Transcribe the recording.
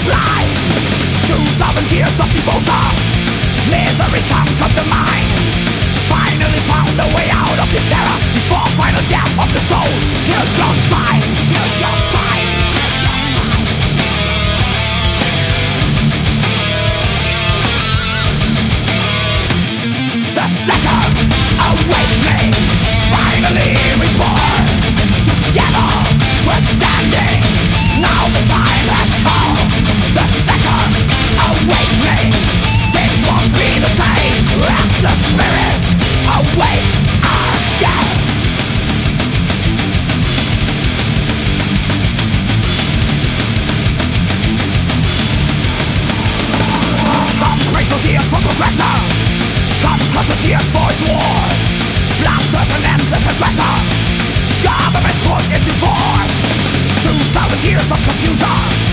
blind. 2,000 years of devotion, misery conquered the mind. Finally found a way out of this terror before final death of the soul. Kill your sign, kill your sign. The second awakening, finally reborn. Together we're standing, now the time has come. The second awakening, things won't be the same as the spirit awakes again. Come praise the tears for progression, come cause the tears for its wars. Laughter's an endless aggression, government put in divorce. 2,000 years of confusion,